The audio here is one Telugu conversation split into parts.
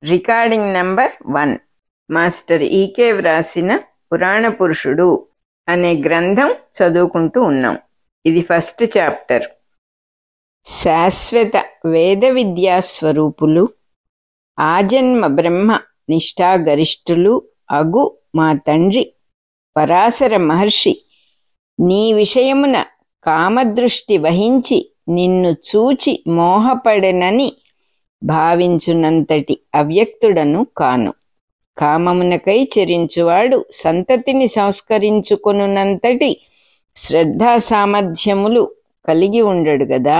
Recording number 1. మాస్టర్ ఈకే వ్రాసిన పురాణ పురుషుడు అనే గ్రంథం చదువుకుంటూ ఉన్నాం. ఇది ఫస్ట్ చాప్టర్. శాశ్వత వేద విద్యా స్వరూపులు, ఆజన్మ బ్రహ్మ నిష్ఠాగరిష్ఠులు అగు మా తండ్రి పరాశర మహర్షి నీ విషయమున కామదృష్టి వహించి నిన్ను చూచి మోహపడెనని భావించునంతటి అవ్యక్తుడను కాను. కామమునకై చెరించువాడు సంతతిని సంస్కరించుకొనునంతటి శ్రద్ధా సామర్థ్యములు కలిగి ఉండడు గదా.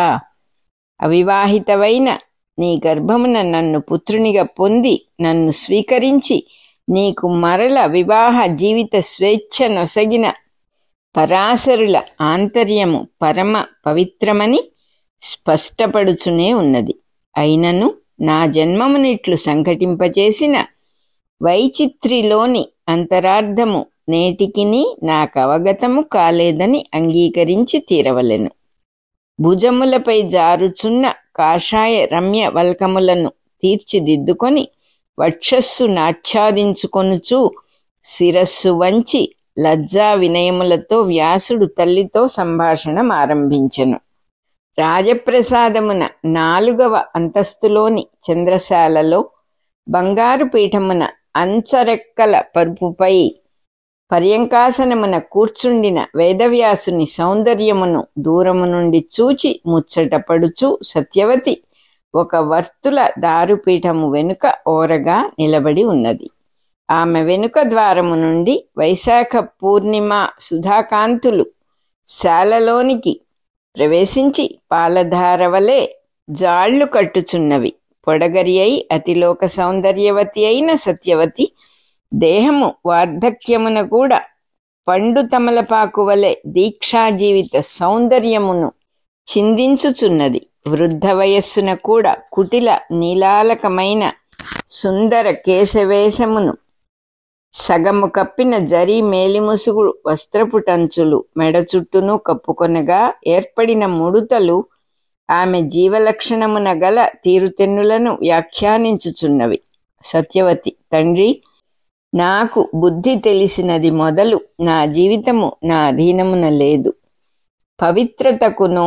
అవివాహితవైన నీ గర్భమున నన్ను పుత్రునిగా పొంది నన్ను స్వీకరించి నీకు మరల వివాహ జీవిత స్వేచ్ఛ నొసగిన పరాశరుల ఆంతర్యము పరమ పవిత్రమని స్పష్టపడుచునే ఉన్నది. అయినను నా జన్మమునిట్లు సంఘటింపచేసిన వైచిత్రిలోని అంతరార్థము నేటికిని నాకవగతము కాలేదని అంగీకరించి తీరవలెను. భుజములపై జారుచున్న కాషాయ రమ్య వల్కములను తీర్చిదిద్దుకొని వక్షస్సు నాచ్ఛాదించుకొనుచు శిరస్సు వంచి లజ్జా వినయములతో వ్యాసుడు తల్లితో సంభాషణ ఆరంభించెను. రాజప్రసాదమున 4వ అంతస్తులోని చంద్రశాలలో బంగారు పీఠమున అంచరెక్కల పరుపుపై పర్యంకాసనమున కూర్చుండిన వేదవ్యాసుని సౌందర్యమును దూరము నుండి చూచి ముచ్చటపడుచు సత్యవతి ఒక వర్తుల దారుపీఠము వెనుక ఓరగా నిలబడి ఉన్నది. ఆమె వెనుక ద్వారము నుండి వైశాఖ పూర్ణిమ సుధాకాంతులు శాలలోనికి ప్రవేశించి పాలధారవలే జాళ్లు కట్టుచున్నవి. పొడగరి అయి అతిలోక సౌందర్యవతి అయిన సత్యవతి దేహము వార్ధక్యమున కూడా పండు తమలపాకు వలె దీక్షా జీవిత సౌందర్యమును చిందించుచున్నది. వృద్ధ వయస్సున కూడా కుటిల నీలాలకమైన సుందర కేశవేశమును, సగము కప్పిన జరీ మేలిముసుగు వస్త్రపుటంచులు మెడ చుట్టూను కప్పుకొనగా ఏర్పడిన ముడుతలు ఆమె జీవలక్షణమున గల తీరుతెన్నులను వ్యాఖ్యానించుచున్నవి. సత్యవతి: తండ్రి, నాకు బుద్ధి తెలిసినది మొదలు నా జీవితము నా అధీనమున లేదు. పవిత్రతకును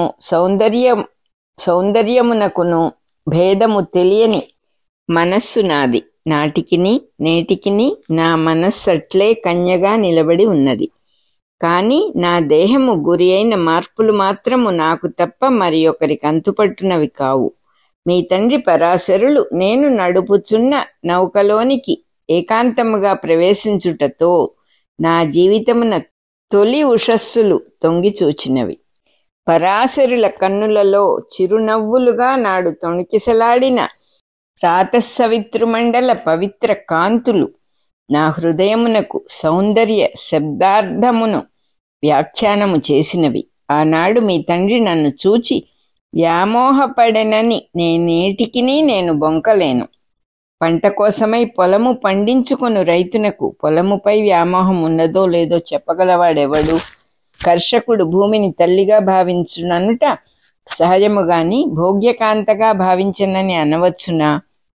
సౌందర్యమునకును భేదము తెలియని మనస్సు నాది. నాటికిని నేటికిని నా మనస్సట్లే కన్యగా నిలబడి ఉన్నది. కాని నా దేహము గురి అయిన మార్పులు మాత్రము నాకు తప్ప మరి ఒకరికి అంతుపట్టునవి కావు. మీ తండ్రి పరాశరులు నేను నడుపుచున్న నౌకలోనికి ఏకాంతముగా ప్రవేశించుటతో నా జీవితమున తొలి ఉషస్సులు తొంగిచూచినవి. పరాశరుల కన్నులలో చిరునవ్వులుగా నాడు తొణికిసలాడిన ప్రాతఃసవితృమండల పవిత్ర కాంతులు నా హృదయమునకు సౌందర్య శబ్దార్థమును వ్యాఖ్యానము చేసినవి. ఆనాడు మీ తండ్రి నన్ను చూచి వ్యామోహపడెనని నేనేటికిని నేను బొంకలేను. పంట కోసమై పొలము పండించుకొను రైతునకు పొలముపై వ్యామోహం ఉన్నదో లేదో చెప్పగలవాడెవడు? కర్షకుడు భూమిని తల్లిగా భావించుననుట సహజము గాని భోగ్యకాంతగా భావించనని అనవచ్చునా?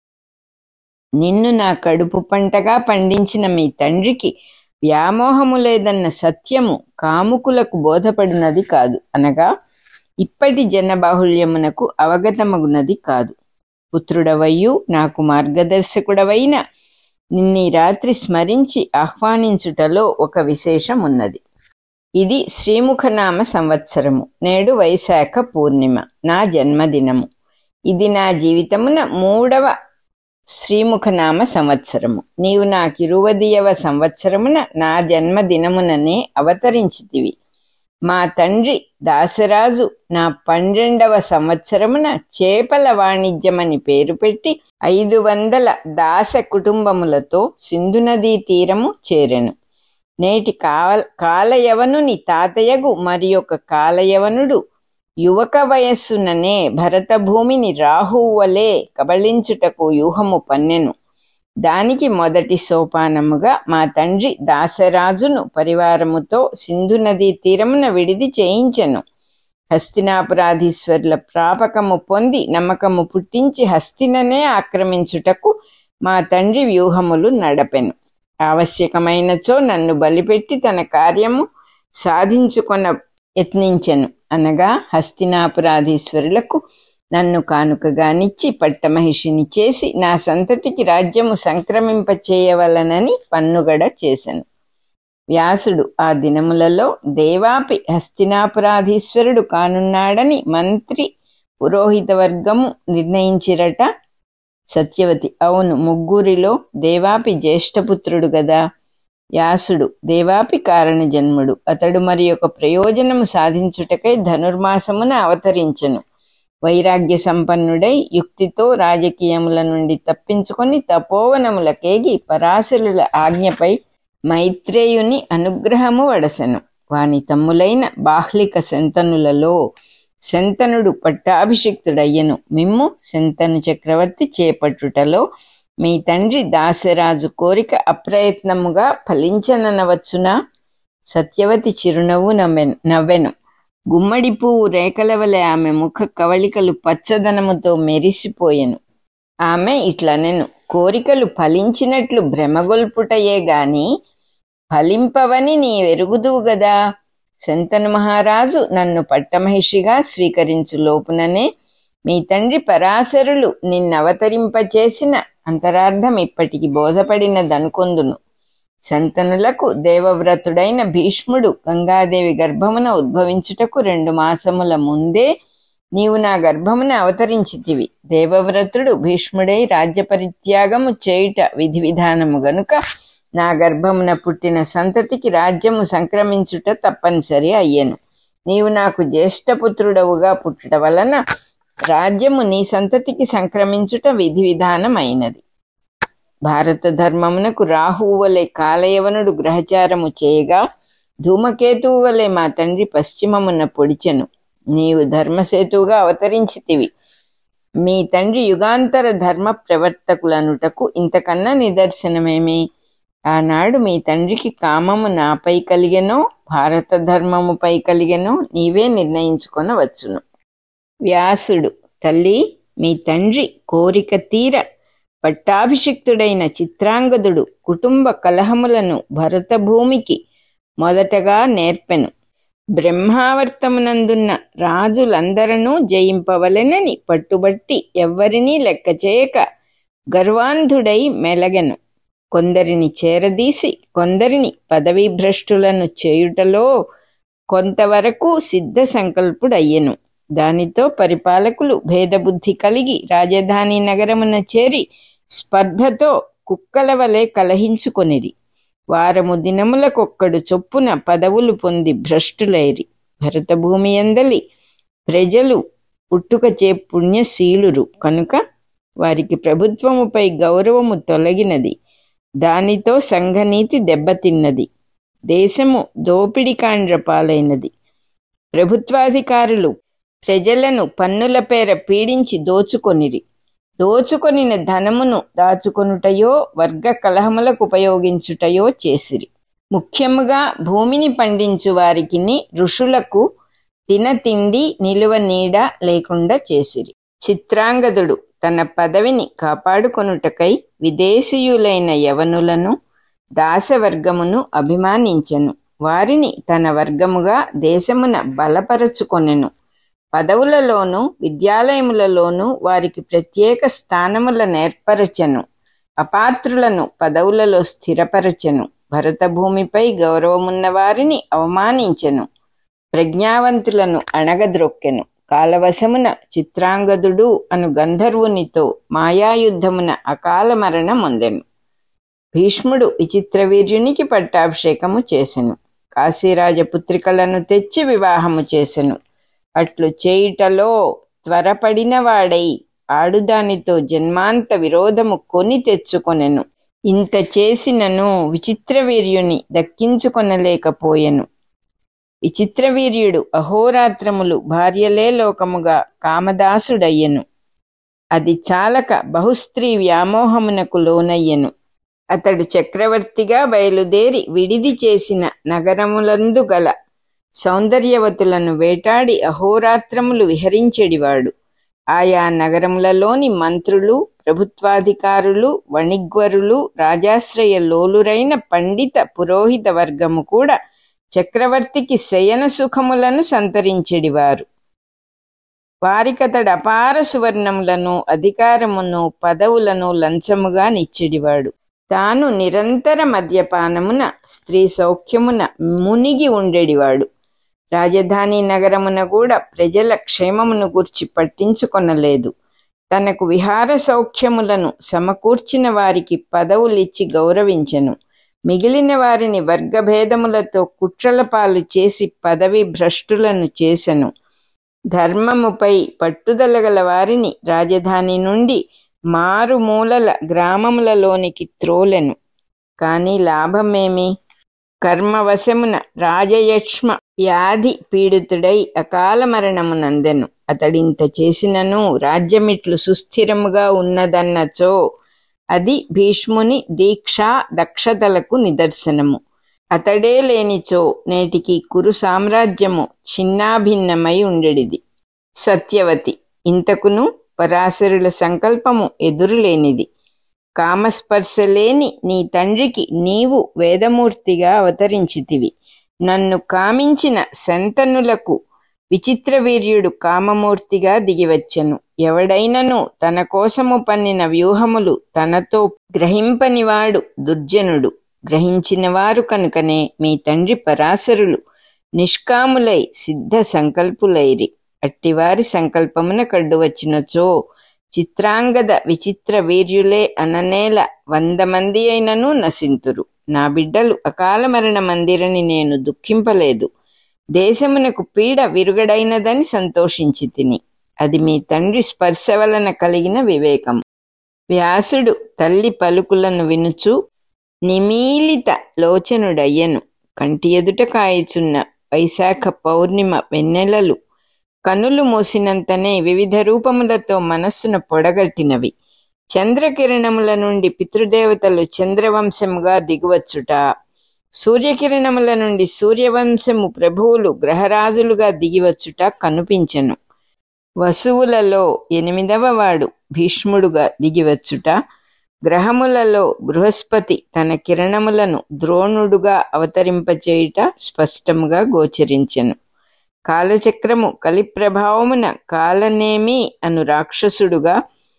నిన్ను నా కడుపు పంటగా పండించిన మీ తండ్రికి వ్యామోహము లేదన్న సత్యము కాముకులకు బోధపడినది కాదు, అనగా ఇప్పటి జనబాహుళ్యమునకు అవగతమగునది కాదు. పుత్రుడవయ్యు నాకు మార్గదర్శకుడవైన నిన్నీ రాత్రి స్మరించి ఆహ్వానించుటలో ఒక విశేషం ఉన్నది. ఇది శ్రీముఖనామ సంవత్సరము. నేడు వైశాఖ పూర్ణిమ, నా జన్మదినము. ఇది నా జీవితమున 3వ శ్రీముఖనామ సంవత్సరము. నీవు నాకు 20వ సంవత్సరమున నా జన్మదినముననే అవతరించితివి. మా తండ్రి దాసరాజు నా 12వ సంవత్సరమున చేపల వాణిజ్యమని పేరు పెట్టి 500 దాస కుటుంబములతో సింధు నదీ తీరము చేరెను. నేటి కాలయవనుని తాతయగు మరి ఒక కాలయవనుడు యువక వయస్సుననే భరతభూమిని రాహువలే కబళించుటకు వ్యూహము పన్నెను. దానికి మొదటి సోపానముగా మా తండ్రి దాసరాజును పరివారముతో సింధు నదీ తీరమున విడిది చేయించెను. హస్తినాపురాధీశ్వరుల ప్రాపకము పొంది నమ్మకము పుట్టించి హస్తిననే ఆక్రమించుటకు మా తండ్రి వ్యూహములు నడపెను. ఆవశ్యకమైనచో నన్ను బలిపెట్టి తన కార్యము సాధించుకొన యత్నించెను. అనగా హస్తినాపురాధీశ్వరులకు నన్ను కానుకగానిచ్చి పట్టమహిషిని చేసి నా సంతతికి రాజ్యము సంక్రమింపచేయవలనని పన్నుగడ చేశను. వ్యాసుడు ఆ దినములలో దేవాపి హస్తినాపురాధీశ్వరుడు కానున్నాడని మంత్రి పురోహిత వర్గము నిర్ణయించిరట. సత్యవతి: అవును, ముగ్గురిలో దేవాపి జ్యేష్ఠపుత్రుడు గదా. వ్యాసుడు: దేవాపి కారణజన్ముడు. అతడు మరి ఒక ప్రయోజనము సాధించుటకై ధనుర్మాసమున అవతరించెను. వైరాగ్య సంపన్నుడై యుక్తితో రాజకీయముల నుండి తప్పించుకొని తపోవనములకేగి పరాశరుల ఆజ్ఞపై మైత్రేయుని అనుగ్రహము వడసెను. వాని తమ్ములైన బాహ్లిక శంతనులలో శంతనుడు పట్టాభిషిక్తుడయ్యను. మిమ్ము శంతను చక్రవర్తి చేపట్టుటలో మీ తండ్రి దాసరాజు కోరిక అప్రయత్నముగా ఫలించననవచ్చునా? సత్యవతి చిరునవ్వు నవ్వెను. గుమ్మడి పువ్వు రేఖల వలె ఆమె ముఖ కవళికలు పచ్చదనముతో మెరిసిపోయెను. ఆమె ఇట్లనెను: కోరికలు ఫలించినట్లు భ్రమగొల్పుటయే గాని ఫలింపవని నీ వెరుగుదువు గదా. శంతను మహారాజు నన్ను పట్టమహిషిగా స్వీకరించు లోపుననే మీ తండ్రి పరాశరులు నిన్నవతరింపచేసిన అంతరార్థం ఇప్పటికి బోధపడినదనుకొందును. శంతనులకు దేవవ్రతుడైన భీష్ముడు గంగాదేవి గర్భమున ఉద్భవించుటకు 2 మాసముల ముందే నీవు నా గర్భమున అవతరించితివి. దేవవ్రతుడు భీష్ముడై రాజ్యపరిత్యాగము చేయుట విధి విధానము గనుక నా గర్భమున పుట్టిన సంతతికి రాజ్యము సంక్రమించుట తప్పనిసరి అయ్యెను. నీవు నాకు జ్యేష్ఠపుత్రుడవుగా పుట్టుట వలన రాజ్యము నీ సంతతికి సంక్రమించుట విధి విధానమైనది. భారత ధర్మమునకు రాహువు వలె కాలయవనుడు గ్రహచారము చేయగా ధూమకేతువు వలె మా తండ్రి పశ్చిమమున పొడిచెను. నీవు ధర్మసేతువుగా అవతరించితివి. మీ తండ్రి యుగాంతర ధర్మ ప్రవర్తకులనుటకు ఇంతకన్నా నిదర్శనమేమి? ఆనాడు మీ తండ్రికి కామము నాపై కలిగెనో భారత ధర్మముపై కలిగెనో నీవే నిర్ణయించుకొనవచ్చును. వ్యాసుడు: తల్లి, మీ తండ్రి కోరిక తీర పట్టాభిషిక్తుడైన చిత్రాంగదుడు కుటుంబ కలహములను భరతభూమికి మొదటగా నేర్పెను. బ్రహ్మావర్తమునందున్న రాజులందరనూ జయింపవలెనని పట్టుబట్టి ఎవ్వరినీ లెక్క చేయక గర్వాంధుడై మెలగెను. కొందరిని చేరదీసి కొందరిని పదవీభ్రష్టులను చేయుటలో కొంతవరకు సిద్ధ సంకల్పుడయ్యెను. దానితో పరిపాలకులు భేదబుద్ధి కలిగి రాజధాని నగరమున చేరి స్పర్ధతో కుక్కల వలె కలహించుకొనిరి. వారము దినములకొక్కడు చొప్పున పదవులు పొంది భ్రష్టులైరి. భరతభూమి యందలి ప్రజలు పుట్టుకచే పుణ్యశీలురు కనుక వారికి ప్రభుత్వముపై గౌరవము తొలగినది. దానితో సంఘనీతి దెబ్బతిన్నది. దేశము దోపిడికాండ్ర పాలైనది. ప్రభుత్వాధికారులు ప్రజలను పన్నుల పేర పీడించి దోచుకొనిరి. దోచుకొనిన ధనమును దాచుకొనుటయో వర్గ కలహములకు ఉపయోగించుటయో చేసిరి. ముఖ్యముగా భూమిని పండించు వారికిని ఋషులకు తినతిండి నిలువ నీడ లేకుండా చేసిరి. చిత్రాంగదుడు తన పదవిని కాపాడుకొనుటకై విదేశీయులైన యవనులను దాసవర్గమును అభిమానించెను. వారిని తన వర్గముగా దేశమున బలపరచుకొనెను. పదవులలోనూ విద్యాలయములలోనూ వారికి ప్రత్యేక స్థానముల నేర్పరచెను. అపాత్రులను పదవులలో స్థిరపరచెను. భరతభూమిపై గౌరవమున్న వారిని అవమానించెను. ప్రజ్ఞావంతులను అణగద్రొక్కెను. కాలవశమున చిత్రాంగదుడు అను గంధర్వునితో మాయాయుద్ధమున అకాల మరణమొందెను. భీష్ముడు విచిత్రవీర్యునికి పట్టాభిషేకము చేసెను. కాశీరాజపుత్రికలను తెచ్చి వివాహము చేసెను. అట్లు చేయుటలో త్వరపడినవాడై ఆడుదానితో జన్మాంత విరోధము కొని తెచ్చుకొనెను. ఇంత చేసినను విచిత్రవీర్యుని దక్కించుకొనలేకపోయెను. విచిత్రవీర్యుడు అహోరాత్రములు భార్యలే లోకముగా కామదాసుడయ్యెను. అది చాలక బహుస్త్రీ వ్యామోహమునకు లోనయ్యెను. అతడు చక్రవర్తిగా బయలుదేరి విడిది చేసిన నగరములందు గల సౌందర్యవతులను వేటాడి అహోరాత్రములు విహరించెడివాడు. ఆయా నగరములలోని మంత్రులు, ప్రభుత్వాధికారులు, వణిగ్వరులు, రాజాశ్రయ లోలురైన పండిత పురోహిత వర్గము కూడా చక్రవర్తికి శయన సుఖములను సంతరించెడివారు. వారికతడు అపార సువర్ణములను, అధికారమును, పదవులను లంచముగా నిచ్చెడివాడు. తాను నిరంతర మద్యపానమున, స్త్రీ సౌఖ్యమున మునిగి ఉండేడివాడు. రాజధాని నగరమున కూడా ప్రజల క్షేమమును గూర్చి పట్టించుకొనలేదు. తనకు విహార సౌఖ్యములను సమకూర్చిన వారికి పదవులిచ్చి గౌరవించెను. మిగిలిన వారిని వర్గభేదములతో కుట్రల పాలు చేసి పదవి భ్రష్టులను చేసెను. ధర్మముపై పట్టుదల గల వారిని రాజధాని నుండి మారుమూలల గ్రామములలోనికి త్రోలెను. కాని లాభమేమి? కర్మవశమున రాజయక్ష్మ వ్యాధి పీడితుడై అకాల మరణమునందెను. అతడింత చేసినను రాజ్యమిట్లు సుస్థిరముగా ఉన్నదన్నచో అది భీష్ముని దీక్షా దక్షతలకు నిదర్శనము. అతడే లేనిచో నేటికి కురు సామ్రాజ్యము చిన్నాభిన్నమై ఉండెడిది. సత్యవతి. ఇంతకును పరాశరుల సంకల్పము ఎదురులేనిది. కామస్పర్శలేని నీ తండ్రికి నీవు వేదమూర్తిగా అవతరించితివి. నన్ను కామించిన శంతనులకు విచిత్రవీర్యుడు కామమూర్తిగా దిగివచ్చెను. ఎవడైనను తన కోసము పన్నిన వ్యూహములు తనతో గ్రహింపనివాడు దుర్జనుడు. గ్రహించినవారు కనుకనే మీ తండ్రి పరాశరులు నిష్కాములై సిద్ధ సంకల్పులైరి. అట్టివారి సంకల్పమున కడ్డు వచ్చినచో చిత్రాంగద విచిత్ర వీర్యులే అననేల 100 మంది అయినను నశింతురు. నా బిడ్డలు అకాల మరణ మందిరని నేను దుఃఖింపలేదు. దేశమునకు పీడ విరుగడైనదని సంతోషించి తిని. అది మీ తండ్రి స్పర్శ వలన కలిగిన వివేకం. వ్యాసుడు తల్లి పలుకులను వినుచు నిమీలిత లోచనుడయ్యను. కంటి ఎదుట కాయచున్న వైశాఖ పౌర్ణిమ వెన్నెలలు కనులు మూసినంతనే వివిధ రూపములతో మనస్సును పొడగట్టినవి. చంద్రకిరణముల నుండి పితృదేవతలు చంద్రవంశముగా దిగువచ్చుట, సూర్యకిరణముల నుండి సూర్యవంశము ప్రభువులు గ్రహరాజులుగా దిగివచ్చుట కనిపించెను. వసువులలో 8వ వాడు భీష్ముడుగా దిగివచ్చుట, గ్రహములలో బృహస్పతి తన కిరణములను ద్రోణుడుగా అవతరింపచేయుట స్పష్టముగా గోచరించెను. కాలచక్రము కలిప్రభావమున కాలనేమి అను రాక్షసుడుగా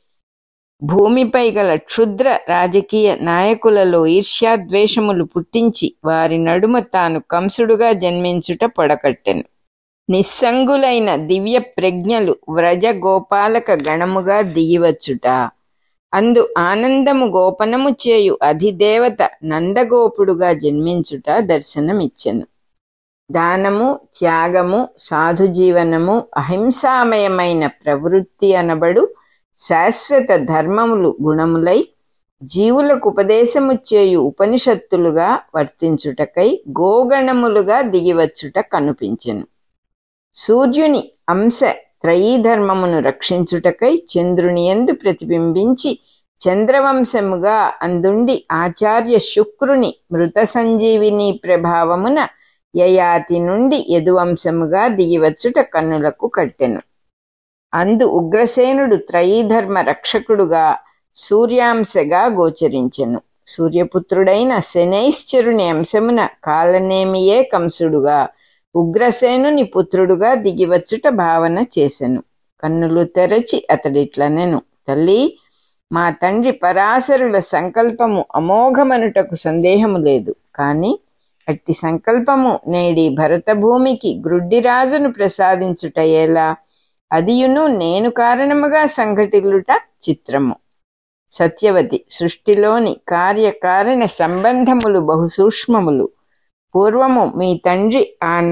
భూమిపై గల క్షుద్ర రాజకీయ నాయకులలో ఈర్ష్యాద్వేషములు పుట్టించి వారి నడుమ తాను కంసుడుగా జన్మించుట పొడకట్టెను. నిస్సంగులైన దివ్య ప్రజ్ఞలు వ్రజ గోపాలక గణముగా దిగివచ్చుట, అందు ఆనందము గోపనము చేయు అధిదేవత నందగోపుడుగా జన్మించుట దర్శనమిచ్చెను. దానము, త్యాగము, సాధుజీవనము, అహింసామయమైన ప్రవృత్తి అనబడు శాశ్వత ధర్మములు గుణములై జీవులకు ఉపదేశము చేయు ఉపనిషత్తులుగా వర్తించుటకై గోగణములుగా దిగివచ్చుట కనిపించెను. సూర్యుని అంశ త్రయీధర్మమును రక్షించుటకై చంద్రుని యందు ప్రతిబింబించి చంద్రవంశముగా అందుండి ఆచార్య శుక్రుని మృత సంజీవిని ప్రభావమున యయాతి నుండి యదువంశముగా దిగివచ్చుట కన్నులకు కట్టెను. అందు ఉగ్రసేనుడు త్రయీధర్మ రక్షకుడుగా సూర్యాంశగా గోచరించెను. సూర్యపుత్రుడైన శనైశ్చరుని అంశమున కాలనేమియే కంసుడుగా ఉగ్రసేనుని పుత్రుడుగా దిగివచ్చుట భావన చేసెను. కన్నులు తెరచి అతడిట్లనెను, తల్లి, మా తండ్రి పరాశరుల సంకల్పము అమోఘమనుటకు సందేహము లేదు. కాని అట్టి సంకల్పము నేడి భరతభూమికి గ్రుడ్డిరాజును ప్రసాదించుట ఎలా? అదియును నేను కారణముగా సంఘటిల్లుట చిత్రము. సత్యవతి. సృష్టిలోని కార్యకారణ సంబంధములు బహుసూక్ష్మములు. పూర్వము మీ తండ్రి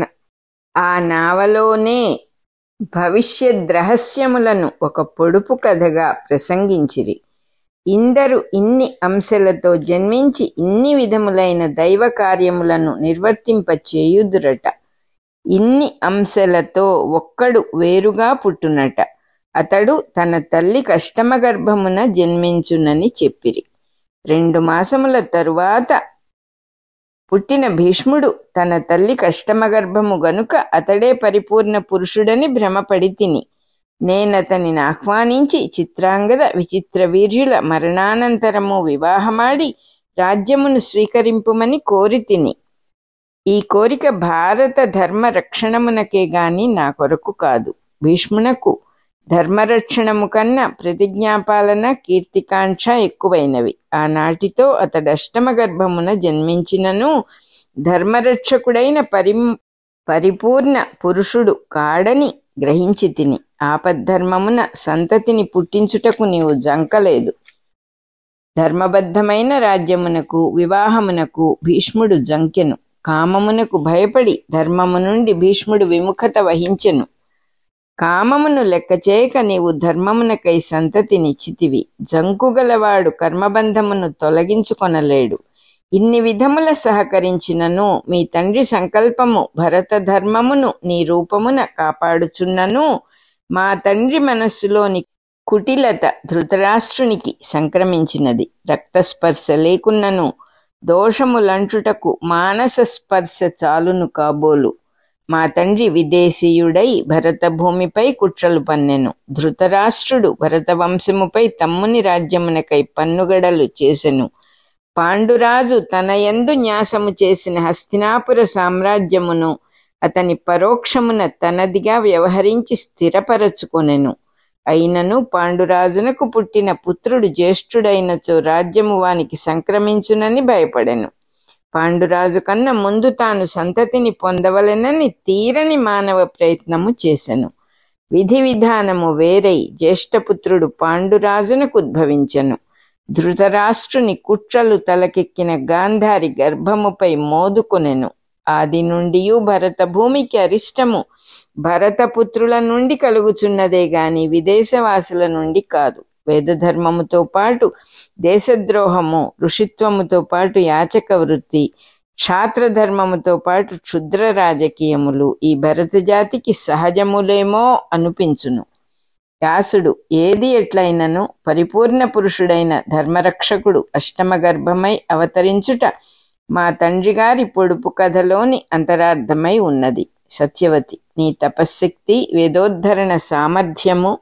ఆ నావలోనే భవిష్యద్రహస్యములను ఒక పొడుపు కథగా ప్రసంగించిరి. ఇందరు ఇన్ని అంశలతో జన్మించి ఇన్ని విధములైన దైవ కార్యములను నిర్వర్తింపచేయుదురట. ఇన్ని అంశలతో ఒక్కడు వేరుగా పుట్టునట. అతడు తన తల్లి కష్టమగర్భమున జన్మించునని చెప్పిరి. 2 మాసముల తరువాత పుట్టిన భీష్ముడు తన తల్లి కష్టమగర్భము గనుక అతడే పరిపూర్ణ పురుషుడని భ్రమపడి తిని నేనతనిని ఆహ్వానించి చిత్రాంగద విచిత్ర వీర్యుల మరణానంతరము వివాహమాడి రాజ్యమును స్వీకరింపుమని కోరితిని. ఈ కోరిక భారత ధర్మ రక్షణమునకే గాని నా కొరకు కాదు. భీష్మునకు ధర్మరక్షణము కన్నా ప్రతిజ్ఞాపాలన కీర్తికాంక్ష ఎక్కువైనవి. ఆనాటితో అతడష్టమ గర్భమున జన్మించినను ధర్మరక్షకుడైన పరిపూర్ణ పురుషుడు కాడని గ్రహించి తిని. ఆపద్ధర్మమున సంతతిని పుట్టించుటకు నీవు జంకలేదు. ధర్మబద్ధమైన రాజ్యమునకు వివాహమునకు భీష్ముడు జంకెను. కామమునకు భయపడి ధర్మము నుండి భీష్ముడు విముఖత వహించెను. కామమును లెక్కచేయక నీవు ధర్మమునకై సంతతినిచ్చితివి. జంకుగలవాడు కర్మబంధమును తొలగించుకొనలేడు. ఇన్ని విధముల సహకరించినను మీ తండ్రి సంకల్పము భరత ధర్మమును నీ రూపమున కాపాడుచున్నను మా తండ్రి మనస్సులోని కుటిలత ధృతరాష్ట్రునికి సంక్రమించినది. రక్తస్పర్శ లేకున్నను దోషములంటుటకు మానస స్పర్శ చాలును కాబోలు. మా తండ్రి విదేశీయుడై భరత భూమిపై కుట్రలు పన్నెను. ధృతరాష్ట్రుడు భరత వంశముపై తమ్ముని రాజ్యమునకై పన్నుగడలు చేసెను. పాండురాజు తన యందు న్యాసము చేసిన హస్తినాపుర సామ్రాజ్యమును అతని పరోక్షమున తనదిగా వ్యవహరించి స్థిరపరచుకొనెను. అయినను పాండురాజునకు పుట్టిన పుత్రుడు జ్యేష్ఠుడైనచో రాజ్యము వానికి సంక్రమించునని భయపడెను. పాండురాజు కన్నా ముందు తాను సంతతిని పొందవలెనని తీరని మానవ ప్రయత్నము చేసెను. విధి విధానము వేరై జ్యేష్ఠపుత్రుడు పాండురాజునకు ఉద్భవించెను. ధృతరాష్ట్రుని కుట్రలు తలకెక్కిన గాంధారి గర్భముపై మోదుకొనెను. ఆది నుండియూ భరత భూమికి అరిష్టము భరతపుత్రుల నుండి కలుగుచున్నదే గాని విదేశవాసుల నుండి కాదు. వేదధర్మముతో పాటు దేశద్రోహము, ఋషిత్వముతో పాటు యాచక వృత్తి, క్షాత్రధర్మముతో పాటు క్షుద్ర రాజకీయములు ఈ భరత జాతికి సహజములేమో అనిపించును. వ్యాసుడు ఏది ఎట్లయినను పరిపూర్ణ పురుషుడైన ధర్మరక్షకుడు అష్టమ గర్భమై అవతరించుట మా తండ్రి గారి పొడుపు కథలోని అంతరార్థమై ఉన్నది. సత్యవతి, నీ తపశ్శక్తి, వేదోద్ధరణ సామర్థ్యము,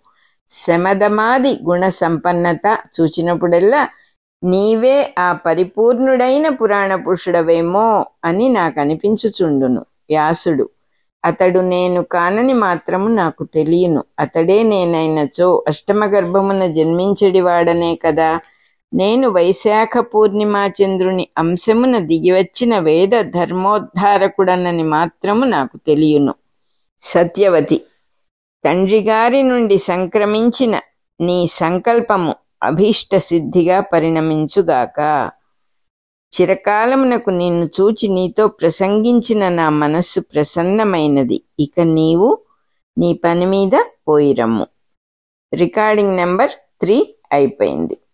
శమదమాది గుణ సంపన్నత చూచినప్పుడల్లా నీవే ఆ పరిపూర్ణుడైన పురాణ పురుషుడవేమో అని నాకు అనిపించుచుండును. వ్యాసుడు, అతడు నేను కానని మాత్రము నాకు తెలియను. అతడే నేనైనచో అష్టమ గర్భమున జన్మించడివాడనే కదా. నేను వైశాఖ పూర్ణిమా చంద్రుని అంశమున దిగివచ్చిన వేద ధర్మోద్ధారకుడనని మాత్రము నాకు తెలియను. సత్యవతి, తండ్రిగారి నుండి సంక్రమించిన నీ సంకల్పము అభీష్ట సిద్ధిగా పరిణమించుగాక. చిరకాలమునకు నిన్ను చూచి నీతో ప్రసంగించిన నా మనస్సు ప్రసన్నమైనది. ఇక నీవు నీ పని మీద పోయిరమ్ము. రికార్డింగ్ నెంబర్ 3 అయిపోయింది.